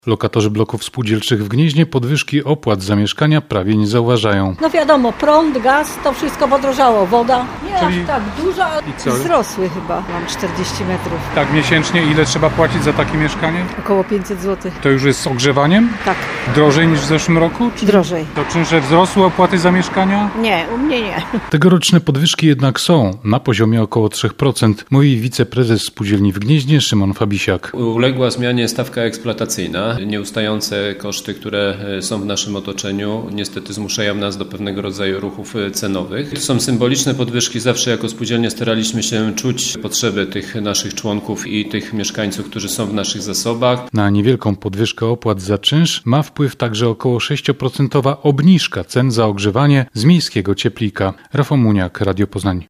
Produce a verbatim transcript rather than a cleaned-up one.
Lokatorzy bloków spółdzielczych w Gnieźnie podwyżki opłat za mieszkania prawie nie zauważają. No wiadomo, prąd, gaz, to wszystko podrożało, woda. Nie Czyli... aż tak dużo, ale I co? wzrosły chyba. Mam czterdzieści metrów. Tak miesięcznie ile trzeba płacić za takie mieszkanie? Około pięćset złotych. To już jest z ogrzewaniem? Tak. Drożej niż w zeszłym roku? Czy... Drożej. To czynsze wzrosły opłaty za mieszkania? Nie, u mnie nie. Tegoroczne podwyżki jednak są na poziomie około trzy procent, mówi wiceprezes spółdzielni w Gnieźnie Szymon Fabisiak. Uległa zmianie stawka eksploatacyjna. Nieustające koszty, które są w naszym otoczeniu, niestety zmuszają nas do pewnego rodzaju ruchów cenowych. To są symboliczne podwyżki. Zawsze jako spółdzielnia staraliśmy się czuć potrzeby tych naszych członków i tych mieszkańców, którzy są w naszych zasobach. Na niewielką podwyżkę opłat za czynsz ma wpływ także około sześć procent obniżka cen za ogrzewanie z miejskiego cieplika. Rafał Muniak, Radio Poznań.